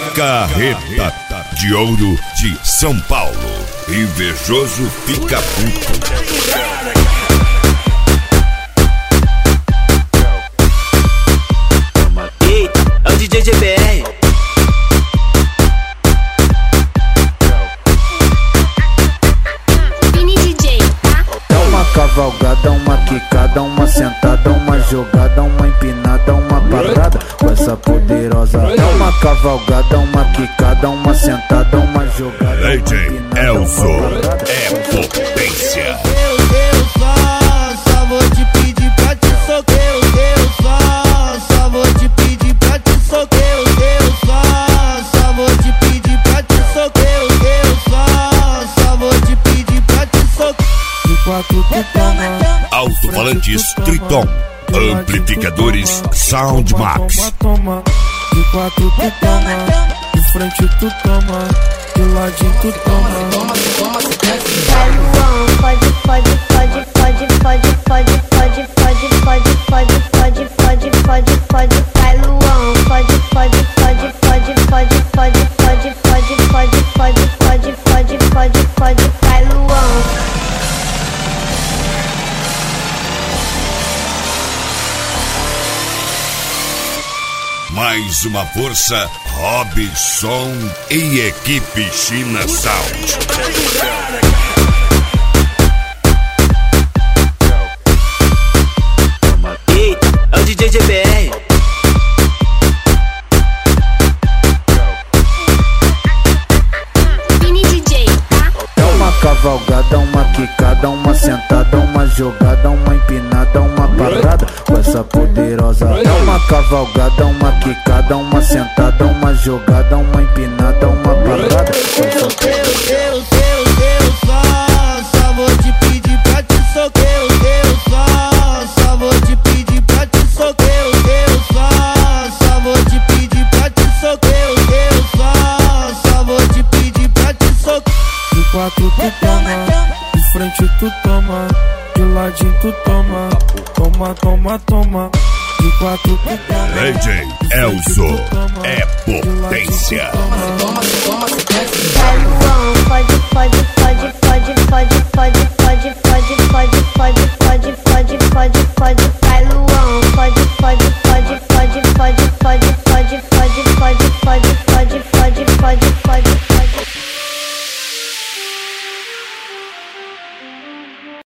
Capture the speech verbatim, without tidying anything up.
Carreta de Ouro de São Paulo. Invejoso fica puto. É o D J G B R. Vini D J, tá? É uma cavalgada, uma quicada, uma sentada, uma jogada, uma empinada, uma parada com essa poderosa. É uma cavalgada, uma quicada, uma sentada, uma jogada, D J uma empinada, Elzo uma parada. é potência. Eu, eu só, só vou te pedir pra te socar. Eu, eu só, só vou te pedir pra te socar. Eu, eu só, só vou te pedir pra te socar. Eu, eu só, só vou te pedir pra te socar. De quatro tu toma, Alto-falantes Triton. Amplificadores Soundmax. toma, de quatro tu toma, de frente tu toma, de ladinho tu toma. Vai Luan, pode, pode, pode, pode, pode, pode, pode, pode, pode, pode, pode, pode, pode, pode. Vai Luan, pode, pode, pode, pode, pode, pode, pode, pode, pode, pode, pode, pode, pode, pode. Vai Luan. Mais uma força, Robson e equipe China Sound. É o D J G B R. Vini D J, tá? É uma cavalgada, uma quicada, uma sentada, uma jogada, uma empinada, uma parada com essa poderosa. É uma cavalgada, uma quicada, uma sentada, uma jogada, uma empinada, uma parada com essa poderosa. Eu, eu, eu só, só vou te pedir pra te socar. Eu, eu só, só vou te pedir pra te socar. Eu, eu só, só vou te pedir pra te socar. Eu, eu só, só vou te pedir pra te socar. De quatro tu toma, de frente tu toma, de ladinho tu toma, toma, toma, toma. De quatro tu toma, D J Elzo é potência. Vai Luan, pode, pode, pode, pode, pode, pode,